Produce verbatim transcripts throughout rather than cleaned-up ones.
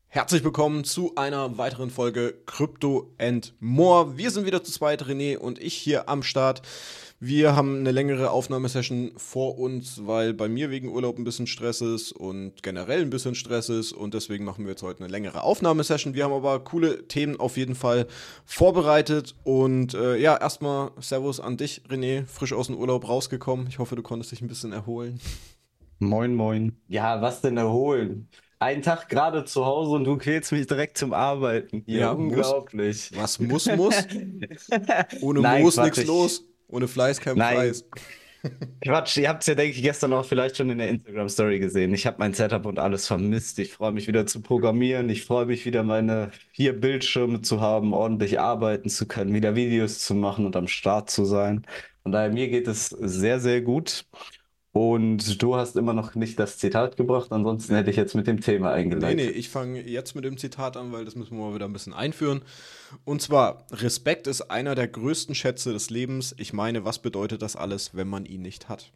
Herzlich willkommen zu einer weiteren Folge Crypto and More. Wir sind wieder zu zweit, René und ich hier am Start. Wir haben eine längere Aufnahmesession vor uns, weil bei mir wegen Urlaub ein bisschen Stress ist und generell ein bisschen Stress ist und deswegen machen wir jetzt heute eine längere Aufnahmesession. Wir haben aber coole Themen auf jeden Fall vorbereitet und äh, ja, erstmal Servus an dich, René, frisch aus dem Urlaub rausgekommen. Ich hoffe, du konntest dich ein bisschen erholen. Moin, moin. Ja, was denn erholen? Einen Tag gerade zu Hause und du quälst mich direkt zum Arbeiten hier. Ja, muss. Unglaublich. Was muss, muss. Ohne Nein, Moos Quatsch, nix ich. los. Ohne Fleiß kein Nein, Preis. Quatsch. Ihr habt es ja, denke ich, gestern auch vielleicht schon in der Instagram-Story gesehen. Ich habe mein Setup und alles vermisst. Ich freue mich wieder zu programmieren. Ich freue mich wieder, meine vier Bildschirme zu haben, ordentlich arbeiten zu können, wieder Videos zu machen und am Start zu sein. Von daher, mir geht es sehr, sehr gut. Und du hast immer noch nicht das Zitat gebracht, ansonsten hätte ich jetzt mit dem Thema Nee, nee, eingeleitet. ich fange jetzt mit dem Zitat an, weil das müssen wir mal wieder ein bisschen einführen. Und zwar, Respekt ist einer der größten Schätze des Lebens. Ich meine, was bedeutet das alles, wenn man ihn nicht hat?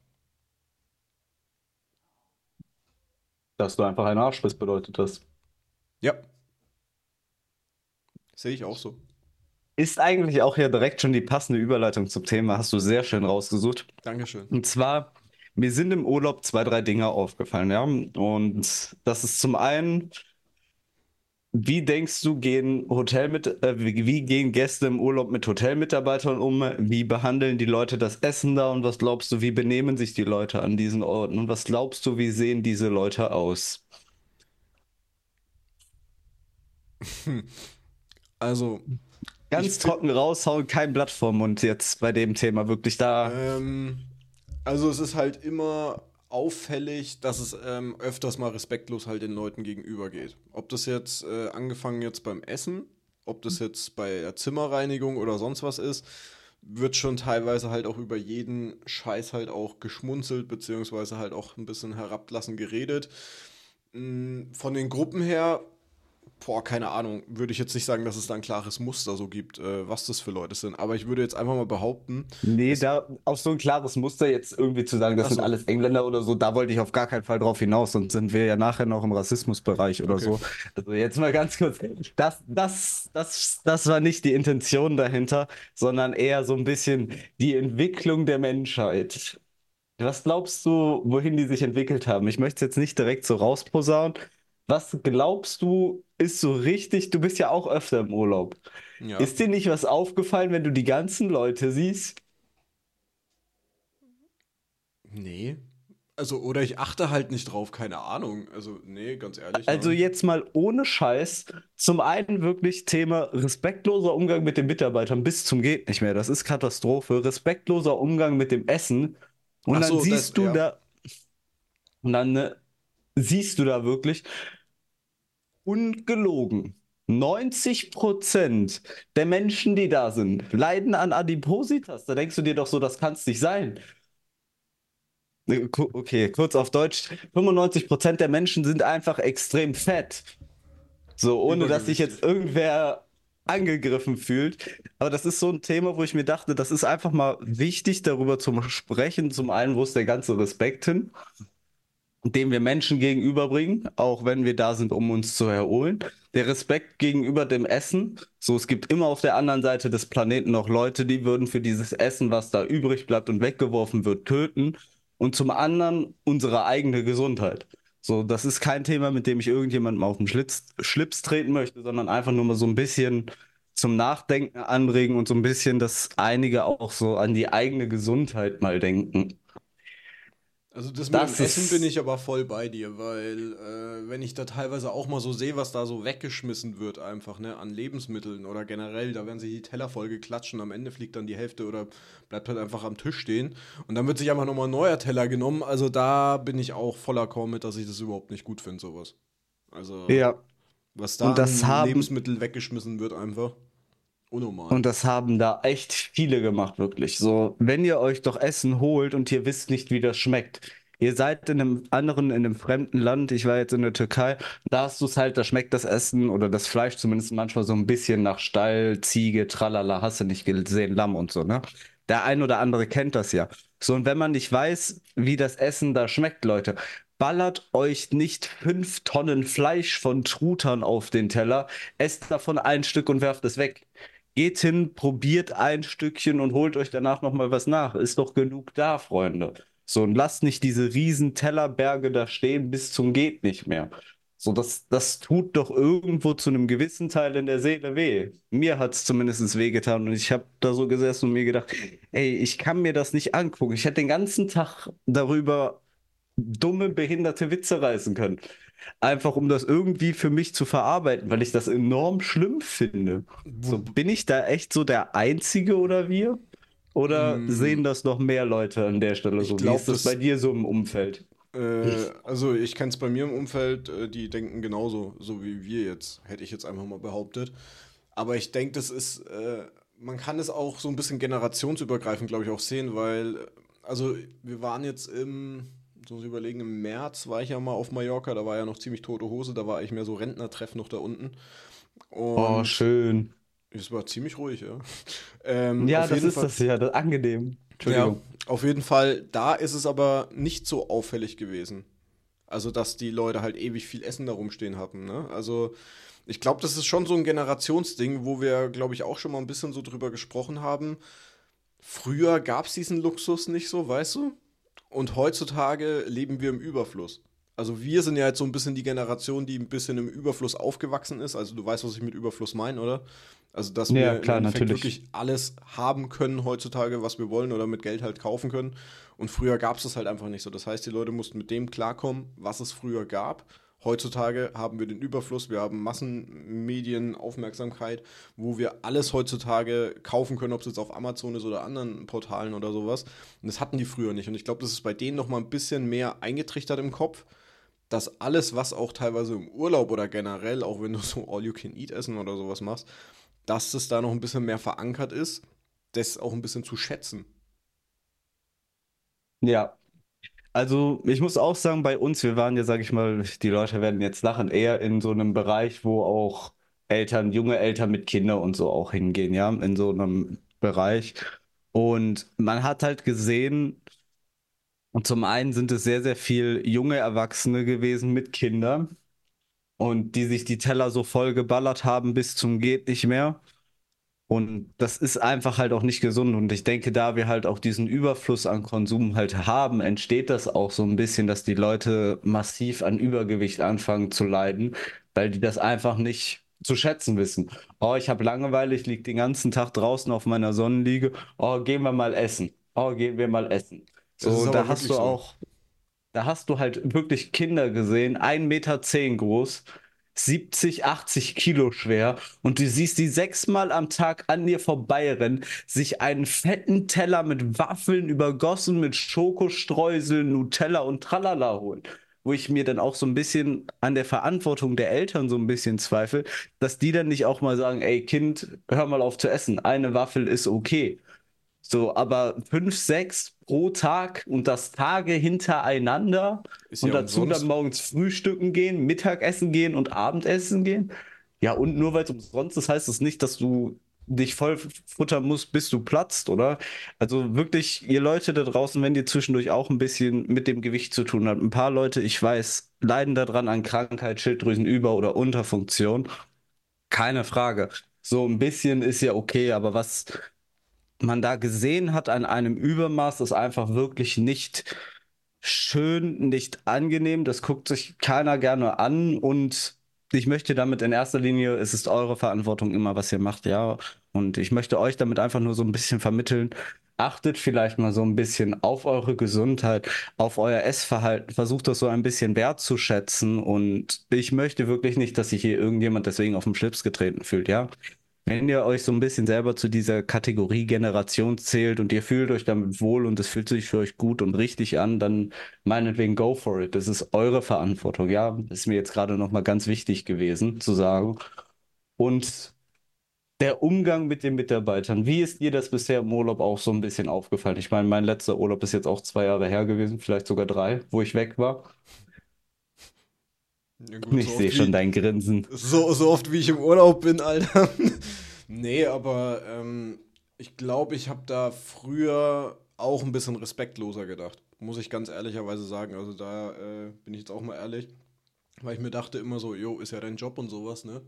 Dass du einfach ein Arsch bist, bedeutet das. Ja, sehe ich auch so. Ist eigentlich auch ja direkt schon die passende Überleitung zum Thema, hast du sehr schön rausgesucht. Dankeschön. Und zwar, mir sind im Urlaub zwei, drei Dinge aufgefallen, ja. Und das ist zum einen, wie denkst du, gehen Hotel mit, äh, wie, wie gehen Gäste im Urlaub mit Hotelmitarbeitern um? Wie behandeln die Leute das Essen da? Und was glaubst du, wie benehmen sich die Leute an diesen Orten? Und was glaubst du, wie sehen diese Leute aus? Hm. Also, ich Ganz finde, trocken raushauen, kein Blatt vorm Mund jetzt bei dem Thema, wirklich da. ähm, also es ist halt immer auffällig, dass es ähm, öfters mal respektlos halt den Leuten gegenüber geht. Ob das jetzt äh, angefangen jetzt beim Essen, ob das jetzt bei der Zimmerreinigung oder sonst was ist, wird schon teilweise halt auch über jeden Scheiß halt auch geschmunzelt, beziehungsweise halt auch ein bisschen herablassend geredet. Mm, Von den Gruppen her, boah, keine Ahnung, würde ich jetzt nicht sagen, dass es da ein klares Muster so gibt, äh, was das für Leute sind. Aber ich würde jetzt einfach mal behaupten, Nee, es. da auf so ein klares Muster jetzt irgendwie zu sagen, das sind Achso, alles Engländer oder so, da wollte ich auf gar keinen Fall drauf hinaus, sonst sind wir ja nachher noch im Rassismusbereich oder okay. so. Also jetzt mal ganz kurz, das, das, das, das war nicht die Intention dahinter, sondern eher so ein bisschen die Entwicklung der Menschheit. Was glaubst du, wohin die sich entwickelt haben? Ich möchte es jetzt nicht direkt so rausposaunen. Was glaubst du, ist so richtig? Du bist ja auch öfter im Urlaub. Ja. Ist dir nicht was aufgefallen, wenn du die ganzen Leute siehst? Nee. Also, oder ich achte halt nicht drauf, keine Ahnung. Also, nee, ganz ehrlich, Also nein. jetzt mal ohne Scheiß. Zum einen wirklich Thema respektloser Umgang mit den Mitarbeitern bis zum geht nicht mehr. Das ist Katastrophe. Respektloser Umgang mit dem Essen. Und Ach dann so, das, siehst du ja. da, und dann äh, siehst du da wirklich ungelogen. neunzig Prozent der Menschen, die da sind, leiden an Adipositas. Da denkst du dir doch so, das kann es nicht sein. Äh, ku- Okay, kurz auf Deutsch. fünfundneunzig Prozent der Menschen sind einfach extrem fett. So, ohne dass sich jetzt Übergewichtig. irgendwer angegriffen fühlt. Aber das ist so ein Thema, wo ich mir dachte, das ist einfach mal wichtig, darüber zu sprechen. Zum einen, wo ist der ganze Respekt hin, den wir Menschen gegenüberbringen, auch wenn wir da sind, um uns zu erholen. Der Respekt gegenüber dem Essen. So, es gibt immer auf der anderen Seite des Planeten noch Leute, die würden für dieses Essen, was da übrig bleibt und weggeworfen wird, töten. Und zum anderen unsere eigene Gesundheit. So, das ist kein Thema, mit dem ich irgendjemandem auf den Schlitz, Schlips treten möchte, sondern einfach nur mal so ein bisschen zum Nachdenken anregen und so ein bisschen, dass einige auch so an die eigene Gesundheit mal denken. Also das mit dem Das Essen bin ich ist, aber voll bei dir, weil äh, wenn ich da teilweise auch mal so sehe, was da so weggeschmissen wird einfach, ne, an Lebensmitteln oder generell, da werden sich die Teller voll geklatscht und am Ende fliegt dann die Hälfte oder bleibt halt einfach am Tisch stehen und dann wird sich einfach nochmal ein neuer Teller genommen, also da bin ich auch voller Chor mit, dass ich das überhaupt nicht gut finde, sowas. Also, ja, was da und das an haben, Lebensmitteln weggeschmissen wird einfach, unnormal. und das haben da echt viele gemacht, wirklich. So, wenn ihr euch doch Essen holt und ihr wisst nicht, wie das schmeckt. Ihr seid in einem anderen, in einem fremden Land. Ich war jetzt in der Türkei. Da hast du es halt, da schmeckt das Essen oder das Fleisch zumindest manchmal so ein bisschen nach Stall, Ziege, Tralala, hast du nicht gesehen, Lamm und so, ne? Der ein oder andere kennt das ja. So, und wenn man nicht weiß, wie das Essen da schmeckt, Leute, ballert euch nicht fünf Tonnen Fleisch von Trutern auf den Teller, esst davon ein Stück und werft es weg. Geht hin, probiert ein Stückchen und holt euch danach nochmal was nach. Ist doch genug da, Freunde. So, und lasst nicht diese riesen Tellerberge da stehen bis zum geht nicht mehr. So, das, das tut doch irgendwo zu einem gewissen Teil in der Seele weh. Mir hat es zumindest wehgetan und ich habe da so gesessen und mir gedacht, ey, ich kann mir das nicht angucken. Ich hätte den ganzen Tag darüber dumme, behinderte Witze reißen können. Einfach um das irgendwie für mich zu verarbeiten, weil ich das enorm schlimm finde. So, Wo, bin ich da echt so der Einzige oder wir? Oder mh, sehen das noch mehr Leute an der Stelle ich so? Wie glaube, ist das bei das, dir so im Umfeld? äh, also ich kenne es bei mir im Umfeld, äh, die denken genauso, so wie wir jetzt, hätte ich jetzt einfach mal behauptet. Aber ich denke, das ist, äh, man kann es auch so ein bisschen generationsübergreifend, glaube ich, auch sehen, weil, äh, also wir waren jetzt im, so muss ich überlegen, im März war ich ja mal auf Mallorca, da war ja noch ziemlich tote Hose, da war ich mehr so Rentnertreff noch da unten. Oh, Und schön. es war ziemlich ruhig, ja. Ähm, Ja, auf das jeden ist Fall, das ja, das angenehm. ja, Entschuldigung. auf jeden Fall, da ist es aber nicht so auffällig gewesen. Also, dass die Leute halt ewig viel Essen da rumstehen hatten, ne? Also, ich glaube, das ist schon so ein Generationsding, wo wir, glaube ich, auch schon mal ein bisschen so drüber gesprochen haben. Früher gab es diesen Luxus nicht so, weißt du? Und heutzutage leben wir im Überfluss. Also wir sind ja jetzt so ein bisschen die Generation, die ein bisschen im Überfluss aufgewachsen ist. Also du weißt, was ich mit Überfluss meine, oder? Also dass Ja, wir im klar, Endeffekt natürlich. wirklich alles haben können heutzutage, was wir wollen oder mit Geld halt kaufen können. Und früher gab es das halt einfach nicht so. Das heißt, die Leute mussten mit dem klarkommen, was es früher gab. Heutzutage haben wir den Überfluss, wir haben Massenmedien, Aufmerksamkeit, wo wir alles heutzutage kaufen können, ob es jetzt auf Amazon ist oder anderen Portalen oder sowas. Und das hatten die früher nicht. Und ich glaube, das ist bei denen noch mal ein bisschen mehr eingetrichtert im Kopf, dass alles, was auch teilweise im Urlaub oder generell, auch wenn du so All-You-Can-Eat-Essen oder sowas machst, dass es da noch ein bisschen mehr verankert ist, das auch ein bisschen zu schätzen. Ja. Also, ich muss auch sagen, bei uns, wir waren ja, sag ich mal, die Leute werden jetzt lachen, eher in so einem Bereich, wo auch Eltern, junge Eltern mit Kindern und so auch hingehen, ja, in so einem Bereich. Und man hat halt gesehen, und zum einen sind es sehr, sehr viel junge Erwachsene gewesen mit Kindern und die sich die Teller so voll geballert haben bis zum geht nicht mehr. Und das ist einfach halt auch nicht gesund. Und ich denke, da wir halt auch diesen Überfluss an Konsum halt haben, entsteht das auch so ein bisschen, dass die Leute massiv an Übergewicht anfangen zu leiden, weil die das einfach nicht zu schätzen wissen. Oh, ich habe Langeweile, ich liege den ganzen Tag draußen auf meiner Sonnenliege. Oh, gehen wir mal essen. Oh, gehen wir mal essen. Es So, ist und da aber hast wirklich du so. auch da hast du halt wirklich Kinder gesehen, ein Meter zehn groß, siebzig, achtzig Kilo schwer und du siehst die sechsmal am Tag an dir vorbeirennen, sich einen fetten Teller mit Waffeln übergossen mit Schokostreuseln, Nutella und Tralala holen. Wo ich mir dann auch so ein bisschen an der Verantwortung der Eltern so ein bisschen zweifle, dass die dann nicht auch mal sagen, ey Kind, hör mal auf zu essen, eine Waffel ist okay. So, aber fünf, sechs pro Tag und das Tage hintereinander Ist und ja dazu dann umsonst. morgens frühstücken gehen, Mittagessen gehen und Abendessen gehen. Ja, und nur weil es umsonst ist, heißt es nicht, dass du dich voll futtern musst, bis du platzt, oder? Also wirklich, ihr Leute da draußen, wenn ihr zwischendurch auch ein bisschen mit dem Gewicht zu tun habt, ein paar Leute, ich weiß, leiden daran an Krankheit, Schilddrüsenüber- oder Unterfunktion. Keine Frage. So ein bisschen ist ja okay, aber was man da gesehen hat an einem Übermaß, ist einfach wirklich nicht schön, nicht angenehm. Das guckt sich keiner gerne an und ich möchte damit in erster Linie, es ist eure Verantwortung immer, was ihr macht, ja. Und ich möchte euch damit einfach nur so ein bisschen vermitteln. Achtet vielleicht mal so ein bisschen auf eure Gesundheit, auf euer Essverhalten, versucht das so ein bisschen wertzuschätzen und ich möchte wirklich nicht, dass sich hier irgendjemand deswegen auf den Schlips getreten fühlt, ja. Wenn ihr euch so ein bisschen selber zu dieser Kategorie Generation zählt und ihr fühlt euch damit wohl und es fühlt sich für euch gut und richtig an, dann meinetwegen go for it. Das ist eure Verantwortung. Ja, das ist mir jetzt gerade nochmal ganz wichtig gewesen zu sagen. Und der Umgang mit den Mitarbeitern, wie ist dir das bisher im Urlaub auch so ein bisschen aufgefallen? Ich meine, mein letzter Urlaub ist jetzt auch zwei Jahre her gewesen, vielleicht sogar drei, wo ich weg war. Ja gut, so Ich sehe oft schon wie, dein Grinsen. so, so oft wie ich im Urlaub bin, Alter. Nee, aber ähm, ich glaube, ich habe da früher auch ein bisschen respektloser gedacht. muss ich ganz ehrlicherweise sagen. Also da äh, bin ich jetzt auch mal ehrlich, weil ich mir dachte immer so, jo, ist ja dein Job und sowas, ne?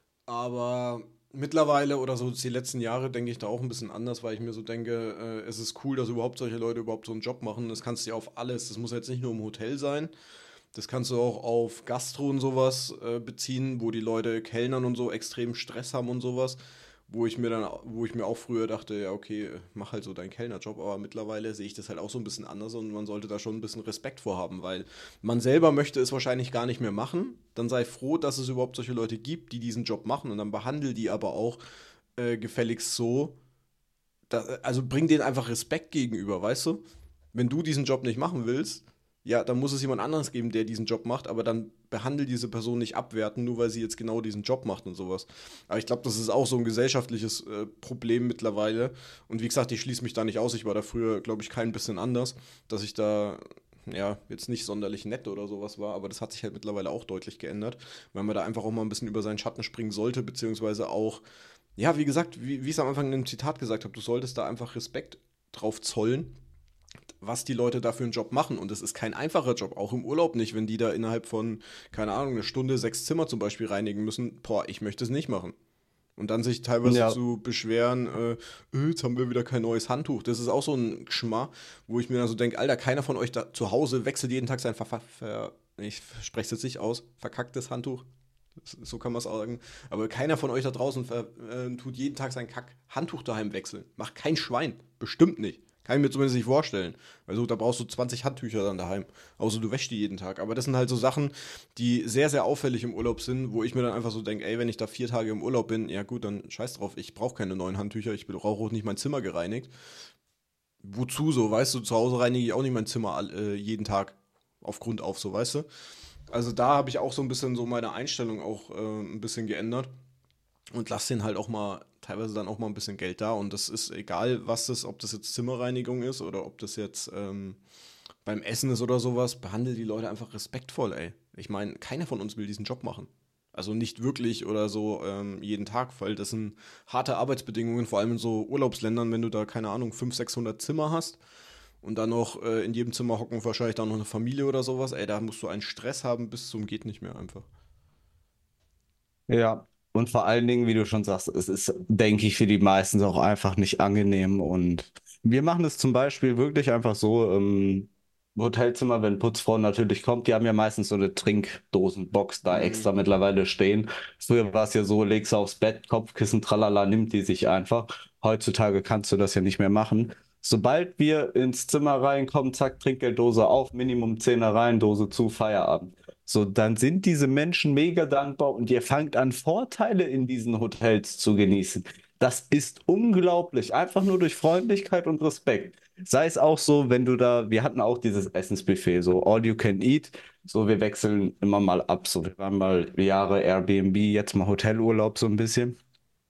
Aber mittlerweile oder so die letzten Jahre denke ich da auch ein bisschen anders, weil ich mir so denke, äh, es ist cool, dass überhaupt solche Leute überhaupt so einen Job machen. Das kannst du ja auf alles. Das muss jetzt nicht nur im Hotel sein. Das kannst du auch auf Gastro und sowas äh, beziehen, wo die Leute Kellnern und so extrem Stress haben und sowas. Wo ich mir dann, wo ich mir auch früher dachte, ja, okay, mach halt so deinen Kellnerjob, aber mittlerweile sehe ich das halt auch so ein bisschen anders und man sollte da schon ein bisschen Respekt vorhaben, weil man selber möchte es wahrscheinlich gar nicht mehr machen. Dann sei froh, dass es überhaupt solche Leute gibt, die diesen Job machen und dann behandle die aber auch äh, gefälligst so, da, also bring denen einfach Respekt gegenüber, weißt du? Wenn du diesen Job nicht machen willst, ja, dann muss es jemand anderes geben, der diesen Job macht, aber dann behandle diese Person nicht abwerten, nur weil sie jetzt genau diesen Job macht und sowas. Aber ich glaube, das ist auch so ein gesellschaftliches äh, Problem mittlerweile. Und wie gesagt, ich schließe mich da nicht aus. Ich war da früher, glaube ich, kein bisschen anders, dass ich da ja, jetzt nicht sonderlich nett oder sowas war, aber das hat sich halt mittlerweile auch deutlich geändert, weil man da einfach auch mal ein bisschen über seinen Schatten springen sollte, beziehungsweise auch, ja, wie gesagt, wie, wie ich es am Anfang in dem Zitat gesagt habe, du solltest da einfach Respekt drauf zollen, was die Leute da für einen Job machen. Und es ist kein einfacher Job, auch im Urlaub nicht, wenn die da innerhalb von, keine Ahnung, eine Stunde sechs Zimmer zum Beispiel reinigen müssen. Boah, ich möchte es nicht machen. Und dann sich teilweise Ja, zu beschweren, äh, äh, jetzt haben wir wieder kein neues Handtuch. Das ist auch so ein Geschmack, wo ich mir dann so denke, Alter, keiner von euch da zu Hause wechselt jeden Tag sein ver, ver, ver ich spreche es jetzt nicht aus, verkacktes Handtuch. So kann man es sagen. Aber keiner von euch da draußen ver, äh, tut jeden Tag sein Kack-Handtuch daheim wechseln. Macht kein Schwein. Bestimmt nicht. Kann ich mir zumindest nicht vorstellen. Also da brauchst du zwanzig Handtücher dann daheim. Außer du wäschst die jeden Tag. Aber das sind halt so Sachen, die sehr, sehr auffällig im Urlaub sind, wo ich mir dann einfach so denke, ey, wenn ich da vier Tage im Urlaub bin, ja gut, dann scheiß drauf, ich brauche keine neuen Handtücher, ich brauche auch nicht mein Zimmer gereinigt. Wozu so, weißt du, zu Hause reinige ich auch nicht mein Zimmer all, äh, jeden Tag auf Grund auf, so, weißt du. Also da habe ich auch so ein bisschen so meine Einstellung auch äh, ein bisschen geändert und lass den halt auch mal teilweise dann auch mal ein bisschen Geld da und das ist egal, was das, ob das jetzt Zimmerreinigung ist oder ob das jetzt ähm, beim Essen ist oder sowas, behandle die Leute einfach respektvoll, ey. Ich meine, keiner von uns will diesen Job machen. Also nicht wirklich oder so ähm, jeden Tag, weil das sind harte Arbeitsbedingungen, vor allem in so Urlaubsländern, wenn du da, keine Ahnung, fünfhundert, sechshundert Zimmer hast und dann noch äh, in jedem Zimmer hocken wahrscheinlich dann noch eine Familie oder sowas, ey, da musst du einen Stress haben bis zum geht nicht mehr einfach. ja. Und vor allen Dingen, wie du schon sagst, es ist, denke ich, für die meisten auch einfach nicht angenehm. Und wir machen es zum Beispiel wirklich einfach so im Hotelzimmer, wenn Putzfrau natürlich kommt, die haben ja meistens so eine Trinkdosenbox da Mhm. extra mittlerweile stehen. Früher war es ja so, legst du aufs Bett, Kopfkissen, tralala, nimmt die sich einfach. Heutzutage kannst du das ja nicht mehr machen. Sobald wir ins Zimmer reinkommen, zack, Trinkgelddose auf, Minimum Zehner rein, Dose zu, Feierabend. So, dann sind diese Menschen mega dankbar und ihr fangt an, Vorteile in diesen Hotels zu genießen. Das ist unglaublich, einfach nur durch Freundlichkeit und Respekt. Sei es auch so, wenn du da, wir hatten auch dieses Essensbuffet, so all you can eat, so wir wechseln immer mal ab, so wir waren mal Jahre Airbnb, jetzt mal Hotelurlaub so ein bisschen.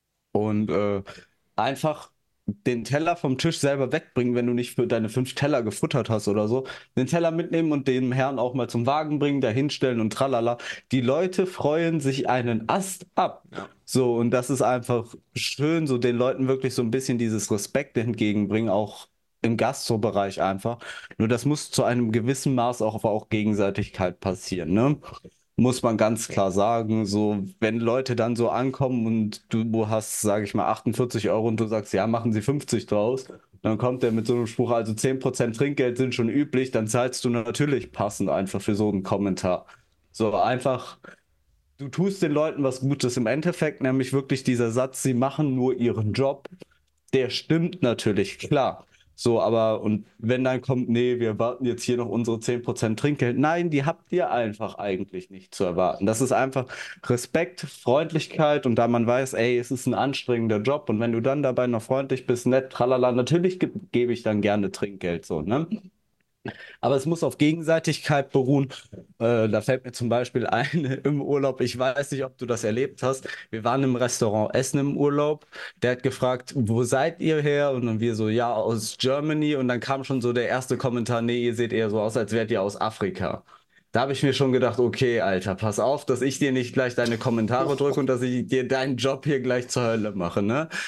Und äh, einfach den Teller vom Tisch selber wegbringen, wenn du nicht für deine fünf Teller gefuttert hast oder so. Den Teller mitnehmen und dem Herrn auch mal zum Wagen bringen, da hinstellen und tralala. Die Leute freuen sich einen Ast ab. Ja. So, und das ist einfach schön, so den Leuten wirklich so ein bisschen dieses Respekt entgegenbringen, auch im Gastrobereich einfach. Nur das muss zu einem gewissen Maß auch, aber auch Gegenseitigkeit passieren, ne? Muss man ganz klar sagen. So, wenn Leute dann so ankommen und du hast, sage ich mal, achtundvierzig Euro und du sagst, ja, machen Sie fünfzig draus, dann kommt der mit so einem Spruch, also zehn Prozent Trinkgeld sind schon üblich, dann zahlst du natürlich passend einfach für so einen Kommentar. So einfach, du tust den Leuten was Gutes im Endeffekt, nämlich wirklich dieser Satz, sie machen nur ihren Job, der stimmt natürlich, klar. So, aber und wenn dann kommt, nee, wir warten jetzt hier noch unsere zehn Prozent Trinkgeld. Nein, die habt ihr einfach eigentlich nicht zu erwarten. Das ist einfach Respekt, Freundlichkeit und da man weiß, ey, es ist ein anstrengender Job und wenn du dann dabei noch freundlich bist, nett, tralala, natürlich ge gebe ich dann gerne Trinkgeld, so, ne? Aber es muss auf Gegenseitigkeit beruhen. Äh, da fällt mir zum Beispiel ein im Urlaub, ich weiß nicht, ob du das erlebt hast. Wir waren im Restaurant essen im Urlaub. Der hat gefragt, wo seid ihr her? Und dann wir so, ja, aus Germany. Und dann kam schon so der erste Kommentar, nee, ihr seht eher so aus, als wärt ihr aus Afrika. Da habe ich mir schon gedacht, okay, Alter, pass auf, dass ich dir nicht gleich deine Kommentare drücke und dass ich dir deinen Job hier gleich zur Hölle mache, ne?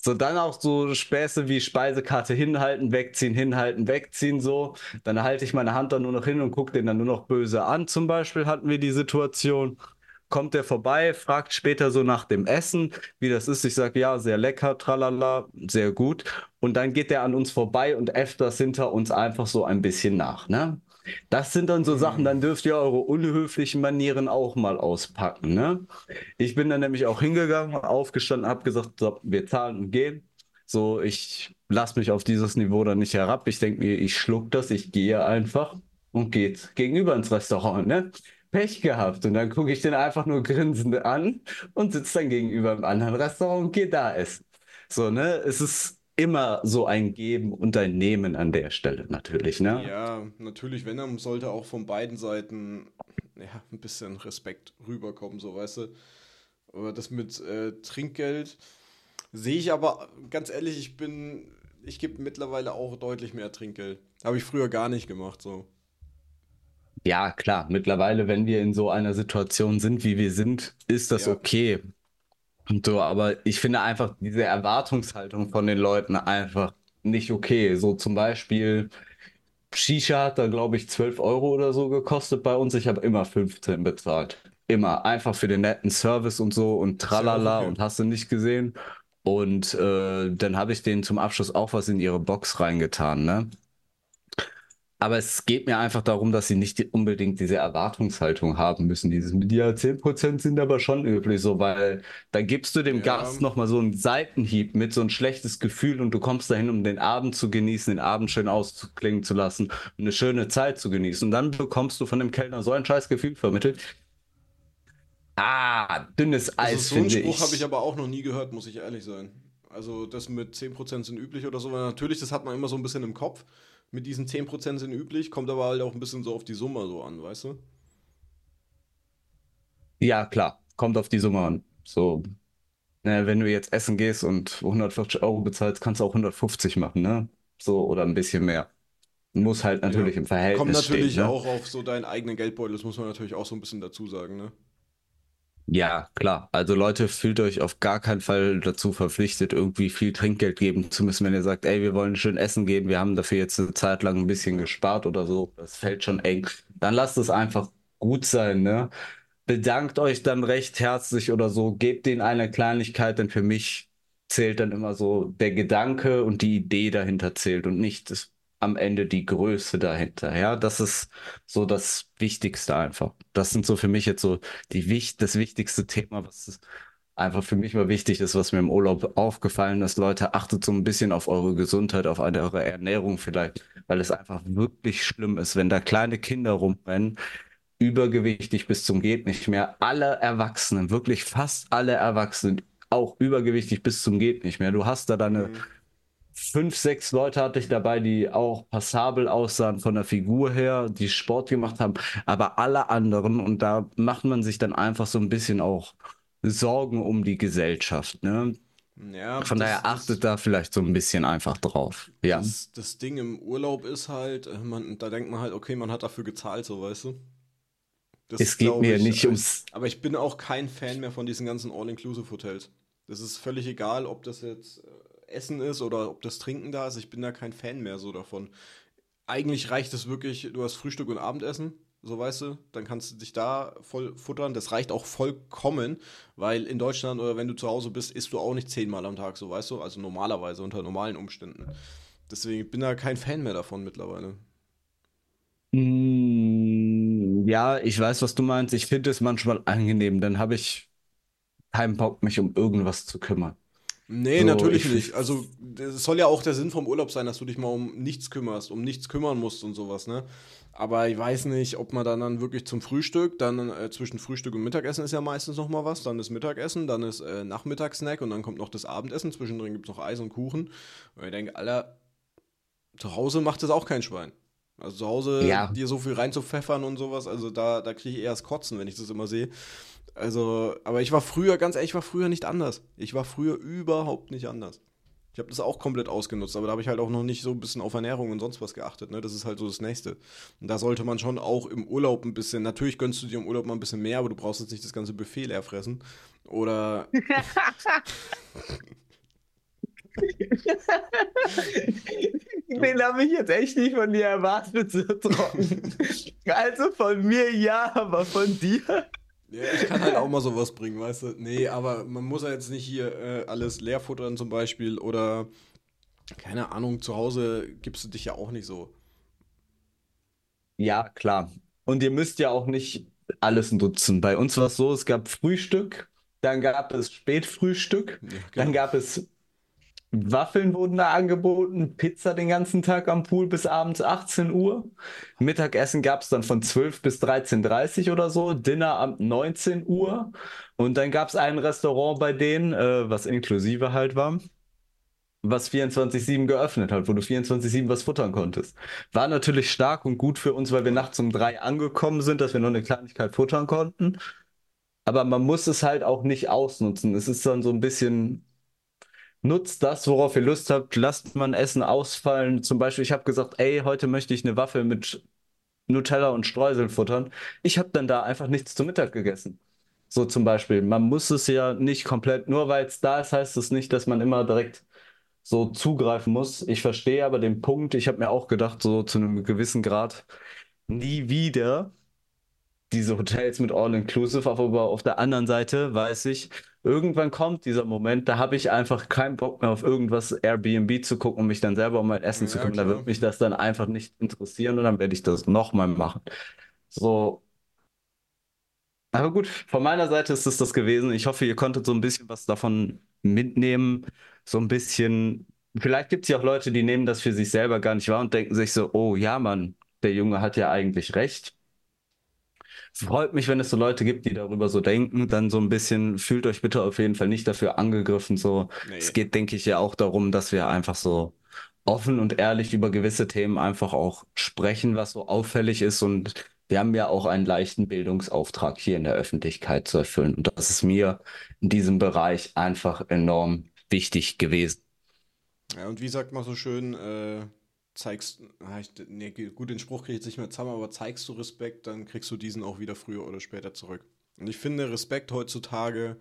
So, dann auch so Späße wie Speisekarte hinhalten, wegziehen, hinhalten, wegziehen, so. Dann halte ich meine Hand dann nur noch hin und gucke den dann nur noch böse an. Zum Beispiel hatten wir die Situation. Kommt der vorbei, fragt später so nach dem Essen, wie das ist. Ich sage, ja, sehr lecker, tralala, sehr gut. Und dann geht der an uns vorbei und äfft das hinter uns einfach so ein bisschen nach, ne? Das sind dann so Sachen, Mm. dann dürft ihr eure unhöflichen Manieren auch mal auspacken, ne? Ich bin dann nämlich auch hingegangen, aufgestanden, habe gesagt, so, wir zahlen und gehen. So, ich lasse mich auf dieses Niveau dann nicht herab. Ich denke mir, ich schluck das, ich gehe einfach und geht gegenüber ins Restaurant, ne? Pech gehabt. Und dann gucke ich den einfach nur grinsend an und sitze dann gegenüber im anderen Restaurant und gehe da essen. So, ne? Es ist immer so ein Geben und ein Nehmen an der Stelle natürlich, ne? Ja, natürlich, wenn, dann sollte auch von beiden Seiten ja, ein bisschen Respekt rüberkommen, so weißt du. Aber das mit äh, Trinkgeld sehe ich aber ganz ehrlich, ich bin, ich gebe mittlerweile auch deutlich mehr Trinkgeld. Habe ich früher gar nicht gemacht, so. Ja, klar, mittlerweile, wenn wir in so einer Situation sind, wie wir sind, ist das Ja, okay. Und so, aber ich finde einfach diese Erwartungshaltung von den Leuten einfach nicht okay. So zum Beispiel, Shisha hat da, glaube ich, zwölf Euro oder so gekostet bei uns. Ich habe immer fünfzehn bezahlt. Immer. Einfach für den netten Service und so und ist ja auch tralala okay. und hast du nicht gesehen. Und äh, dann habe ich denen zum Abschluss auch was in ihre Box reingetan, ne? Aber es geht mir einfach darum, dass sie nicht die- unbedingt diese Erwartungshaltung haben müssen. Dieses mit, ja, zehn Prozent sind aber schon üblich, so, weil da gibst du dem Ja, Gast nochmal so einen Seitenhieb mit so ein schlechtes Gefühl und du kommst dahin, um den Abend zu genießen, den Abend schön auszuklingen zu lassen und eine schöne Zeit zu genießen. Und dann bekommst du von dem Kellner so ein scheiß Gefühl vermittelt. Ah, dünnes also Eis, so einen finde Spruch habe ich ich. aber auch noch nie gehört, muss ich ehrlich sein. Also das mit zehn Prozent sind üblich oder so, weil natürlich, das hat man immer so ein bisschen im Kopf. Mit diesen zehn Prozent sind üblich, kommt aber halt auch ein bisschen so auf die Summe so an, weißt du? Ja, klar, kommt auf die Summe an. So, ne, wenn du jetzt essen gehst und hundertvierzig Euro bezahlst, kannst du auch hundertfünfzig machen, ne? So, oder ein bisschen mehr. Muss halt Ja. natürlich im Kommt Verhältnis stehen, natürlich ne? auch auf so deinen eigenen Geldbeutel, das muss man natürlich auch so ein bisschen dazu sagen, ne? Ja, klar. Also Leute, fühlt euch auf gar keinen Fall dazu verpflichtet, irgendwie viel Trinkgeld geben zu müssen, wenn ihr sagt, ey, wir wollen schön essen gehen, wir haben dafür jetzt eine Zeit lang ein bisschen Ja. gespart oder so. Das fällt schon eng. Dann lasst es einfach gut sein, ne? Bedankt euch dann recht herzlich oder so, gebt denen eine Kleinigkeit, denn für mich zählt dann immer so der Gedanke und die Idee dahinter zählt und nicht das, am Ende die Größe dahinter. Ja, das ist so das Wichtigste einfach. Das sind so für mich jetzt so die Wicht, das wichtigste Thema, was einfach für mich mal wichtig ist, was mir im Urlaub aufgefallen ist. Leute, achtet so ein bisschen auf eure Gesundheit, auf eure Ernährung vielleicht, weil es einfach wirklich schlimm ist, wenn da kleine Kinder rumrennen übergewichtig bis zum geht nicht mehr. Alle Erwachsenen, wirklich fast alle Erwachsenen, auch übergewichtig bis zum geht nicht mehr. Du hast da deine Mhm. fünf, sechs Leute hatte ich dabei, die auch passabel aussahen von der Figur her, die Sport gemacht haben, aber alle anderen, und da macht man sich dann einfach so ein bisschen auch Sorgen um die Gesellschaft, ne? Ja, Von das, daher das, achtet da vielleicht so ein bisschen einfach drauf. Ja. das, das Ding im Urlaub ist halt, äh, man, da denkt man halt, okay, man hat dafür gezahlt, so weißt du. Das Es geht glaube mir ich. nicht äh, ums. Aber ich bin auch kein Fan mehr von diesen ganzen All-Inclusive-Hotels. Das ist völlig egal, ob das jetzt äh, Essen ist oder ob das Trinken da ist. Ich bin da kein Fan mehr so davon. Eigentlich reicht es wirklich, du hast Frühstück und Abendessen, so weißt du, dann kannst du dich da voll futtern. Das reicht auch vollkommen, weil in Deutschland oder wenn du zu Hause bist, isst du auch nicht zehnmal am Tag, so weißt du, also normalerweise unter normalen Umständen. Deswegen bin da kein Fan mehr davon mittlerweile. Mm, ja, ich weiß, was du meinst. Ich finde es manchmal angenehm. Dann habe ich keinen Bock, mich um irgendwas zu kümmern. Nee, So, natürlich ich, ich, nicht. Also, es soll ja auch der Sinn vom Urlaub sein, dass du dich mal um nichts kümmerst, um nichts kümmern musst und sowas, ne? Aber ich weiß nicht, ob man dann, dann wirklich zum Frühstück, dann äh, zwischen Frühstück und Mittagessen ist ja meistens noch mal was, dann ist Mittagessen, dann ist äh, Nachmittagssnack und dann kommt noch das Abendessen, zwischendrin gibt es noch Eis und Kuchen. Und ich denke, Alter, zu Hause macht das auch kein Schwein. Also zu Hause ja, dir so viel reinzupfeffern und sowas, also da, da kriege ich eher das Kotzen, wenn ich das immer sehe. Also, aber ich war früher, ganz ehrlich, ich war früher nicht anders. Ich war früher überhaupt nicht anders. Ich habe das auch komplett ausgenutzt, aber da habe ich halt auch noch nicht so ein bisschen auf Ernährung und sonst was geachtet, ne? Das ist halt so das Nächste. Und da sollte man schon auch im Urlaub ein bisschen, natürlich gönnst du dir im Urlaub mal ein bisschen mehr, aber du brauchst jetzt nicht das ganze Buffet leer fressen. Oder Du, Den habe ich jetzt echt nicht von dir erwartet, so trocken. Also von mir ja, aber von dir. ja, ich kann halt auch mal sowas bringen, weißt du? Nee, aber man muss ja jetzt nicht hier äh, alles leer futtern zum Beispiel oder, keine Ahnung, zu Hause gibst du dich ja auch nicht so. Ja, klar. Und ihr müsst ja auch nicht alles nutzen. Bei uns war es so, es gab Frühstück, dann gab es Spätfrühstück, Ja, dann genau. gab es Waffeln wurden da angeboten, Pizza den ganzen Tag am Pool bis abends achtzehn Uhr. Mittagessen gab es dann von zwölf bis dreizehn Uhr dreißig oder so, Dinner ab neunzehn Uhr. Und dann gab es ein Restaurant bei denen, äh, was inklusive halt war, was vierundzwanzig sieben geöffnet hat, wo du vierundzwanzig sieben was futtern konntest. War natürlich stark und gut für uns, weil wir Ja. nachts um drei angekommen sind, dass wir noch eine Kleinigkeit futtern konnten. Aber man muss es halt auch nicht ausnutzen. Es ist dann so ein bisschen, nutzt das, worauf ihr Lust habt, lasst man Essen ausfallen. Zum Beispiel, ich habe gesagt, ey, heute möchte ich eine Waffel mit Nutella und Streuseln futtern. Ich habe dann da einfach nichts zu Mittag gegessen. So zum Beispiel. Man muss es ja nicht komplett, nur weil es da ist, heißt es nicht, dass man immer direkt so zugreifen muss. Ich verstehe aber den Punkt. Ich habe mir auch gedacht, so zu einem gewissen Grad, nie wieder diese Hotels mit All-Inclusive, aber auf der anderen Seite weiß ich, irgendwann kommt dieser Moment, da habe ich einfach keinen Bock mehr auf irgendwas Airbnb zu gucken, um mich dann selber um mein Essen zu Ja, kümmern. Da klar. wird mich das dann einfach nicht interessieren und dann werde ich das nochmal machen. So, aber gut, von meiner Seite ist es das gewesen. Ich hoffe, ihr konntet so ein bisschen was davon mitnehmen. So ein bisschen, vielleicht gibt es ja auch Leute, die nehmen das für sich selber gar nicht wahr und denken sich so, oh ja, Mann, der Junge hat ja eigentlich recht. Freut mich, wenn es so Leute gibt, die darüber so denken. Dann so ein bisschen, fühlt euch bitte auf jeden Fall nicht dafür angegriffen. So, es Nee. geht, denke ich, ja auch darum, dass wir einfach so offen und ehrlich über gewisse Themen einfach auch sprechen, was so auffällig ist. Und wir haben ja auch einen leichten Bildungsauftrag hier in der Öffentlichkeit zu erfüllen. Und das ist mir in diesem Bereich einfach enorm wichtig gewesen. Ja, und wie sagt man so schön, äh, zeigst, ah, ich, nee, gut, den Spruch kriege ich jetzt nicht mehr zusammen, aber zeigst du Respekt, dann kriegst du diesen auch wieder früher oder später zurück. Und ich finde, Respekt heutzutage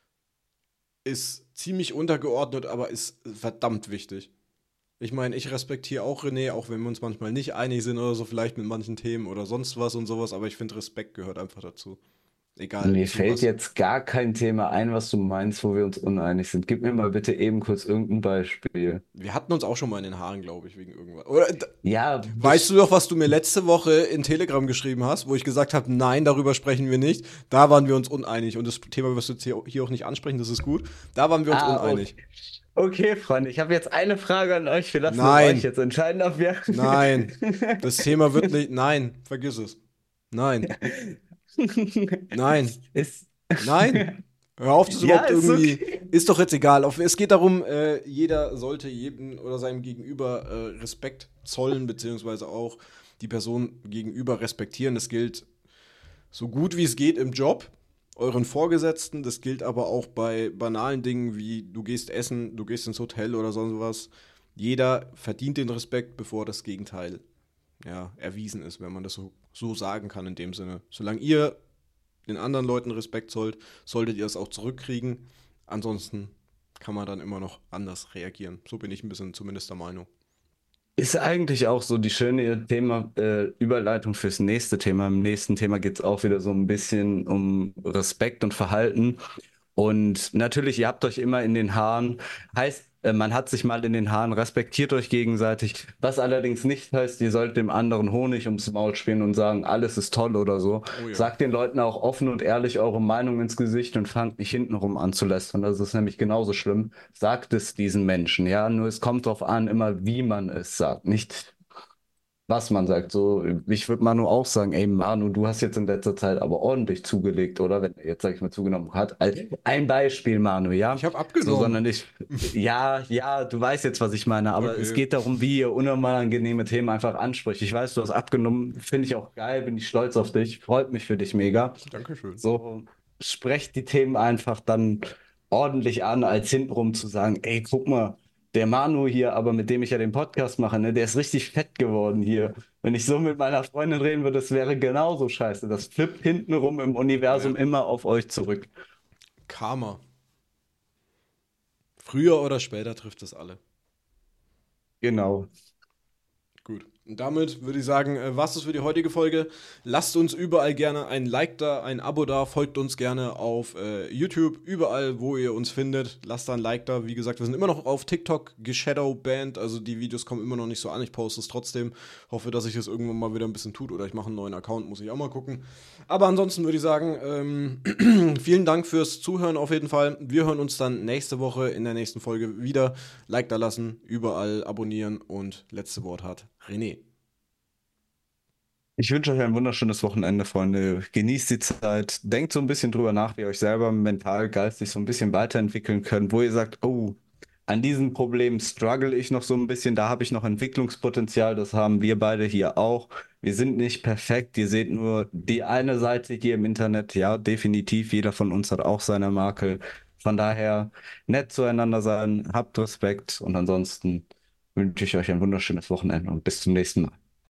ist ziemlich untergeordnet, aber ist verdammt wichtig. Ich meine, ich respektiere auch René, auch wenn wir uns manchmal nicht einig sind oder so, vielleicht mit manchen Themen oder sonst was und sowas, aber ich finde, Respekt gehört einfach dazu. Egal Mir zu fällt was. jetzt gar kein Thema ein, was du meinst, wo wir uns uneinig sind. Gib mir mal bitte eben kurz irgendein Beispiel. Wir hatten uns auch schon mal in den Haaren, glaube ich, wegen irgendwas. Oder Ja, weißt du best- doch, was du mir letzte Woche in Telegram geschrieben hast, wo ich gesagt habe, nein, darüber sprechen wir nicht. Da waren wir uns uneinig. Und das Thema wirst du jetzt hier, hier auch nicht ansprechen, das ist gut. Da waren wir uns ah, okay. uneinig. Okay, Freunde, ich habe jetzt eine Frage an euch. Wir lassen es euch Nein, jetzt entscheiden, ob wir. nein. Das Thema wird nicht. Nein, vergiss es. Nein, nein, Ist. nein. Hör auf, das Ja, überhaupt ist irgendwie. okay. Ist doch jetzt egal. Auf- Es geht darum, äh, jeder sollte jedem oder seinem Gegenüber äh, Respekt zollen, beziehungsweise auch die Person gegenüber respektieren. Das gilt so gut wie es geht im Job, euren Vorgesetzten. Das gilt aber auch bei banalen Dingen wie du gehst essen, du gehst ins Hotel oder sonst was. Jeder verdient den Respekt, bevor das Gegenteil ja, erwiesen ist, wenn man das so, so sagen kann in dem Sinne. Solange ihr den anderen Leuten Respekt zollt, solltet ihr es auch zurückkriegen. Ansonsten kann man dann immer noch anders reagieren. So bin ich ein bisschen zumindest der Meinung. Ist eigentlich auch so die schöne Thema, äh, Überleitung fürs nächste Thema. Im nächsten Thema geht es auch wieder so ein bisschen um Respekt und Verhalten. Und natürlich, ihr habt euch immer in den Haaren. Heißt, äh, man hat sich mal in den Haaren, respektiert euch gegenseitig. Was allerdings nicht heißt, ihr sollt dem anderen Honig ums Maul spielen und sagen, alles ist toll oder so. Oh ja. Sagt den Leuten auch offen und ehrlich eure Meinung ins Gesicht und fangt nicht hintenrum an zu lästern. Das ist nämlich genauso schlimm. Sagt es diesen Menschen, ja. Nur es kommt darauf an, immer wie man es sagt, nicht was man sagt. So, ich würde Manu auch sagen, ey Manu, du hast jetzt in letzter Zeit aber ordentlich zugelegt, oder? Wenn er jetzt, sag ich mal, zugenommen hat. Al- Ein Beispiel, Manu, Ich ja? habe So, abgenommen. sondern ich, ja, ja, du weißt jetzt, was ich meine, aber es Okay. geht darum, wie ihr unangenehme Themen einfach anspricht. Ich weiß, du hast abgenommen, finde ich auch geil, bin ich stolz auf dich, freut mich für dich mega. Dankeschön. So, sprecht die Themen einfach dann ordentlich an, als hintenrum zu sagen, ey, guck mal, der Manu hier, aber mit dem ich ja den Podcast mache, ne, der ist richtig fett geworden hier. Wenn ich so mit meiner Freundin reden würde, das wäre genauso scheiße. Das flippt hintenrum im Ja. Universum immer auf euch zurück. Karma. Früher oder später trifft es alle. Genau. Gut. Und damit würde ich sagen, äh, was ist für die heutige Folge? Lasst uns überall gerne ein Like da, ein Abo da, folgt uns gerne auf äh, YouTube, überall, wo ihr uns findet. Lasst da ein Like da. Wie gesagt, wir sind immer noch auf TikTok geshadowbanned, also die Videos kommen immer noch nicht so an. Ich poste es trotzdem. Hoffe, dass sich das irgendwann mal wieder ein bisschen tut oder ich mache einen neuen Account, muss ich auch mal gucken. Aber ansonsten würde ich sagen, ähm, vielen Dank fürs Zuhören auf jeden Fall. Wir hören uns dann nächste Woche in der nächsten Folge wieder. Like da lassen, überall abonnieren und letzte Wort hat René. Ich wünsche euch ein wunderschönes Wochenende, Freunde. Genießt die Zeit. Denkt so ein bisschen drüber nach, wie ihr euch selber mental, geistig so ein bisschen weiterentwickeln könnt, wo ihr sagt, oh, an diesen Problemen struggle ich noch so ein bisschen, da habe ich noch Entwicklungspotenzial, das haben wir beide hier auch. Wir sind nicht perfekt, ihr seht nur die eine Seite hier im Internet. Ja, definitiv, jeder von uns hat auch seine Makel. Von daher nett zueinander sein, habt Respekt und ansonsten wünsche ich euch ein wunderschönes Wochenende und bis zum nächsten Mal.